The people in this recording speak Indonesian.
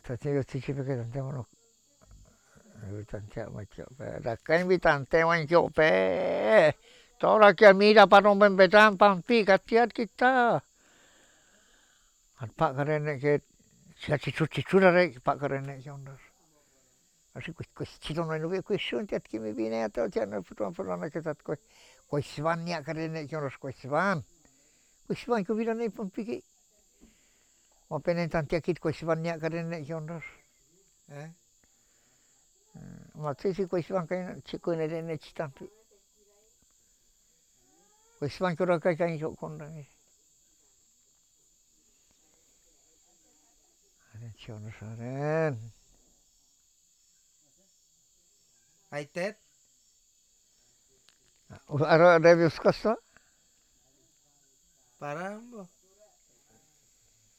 Tati yo tiki pe tante mono. Tante macchio pe. Da kan bi tante macchio pe. Tora kia mira panon betan pampi katiat kita. Pak karene ke sia cicu rek pak karene yonder. Asi kuis cilo no nuke kuis sun tiat kimi bine atau tiat pernah ketat kuis van ya karene yonder kuis van. Kuis van ku bidane pampi ki. Mo penen tante kit kuis van ya karene yonder. Mati si kuis van kain ciku ne citampi. Kuis van ku rakai kain sok kondang. Cion saren. Aitet? Aro Devius Costa? Parang bo.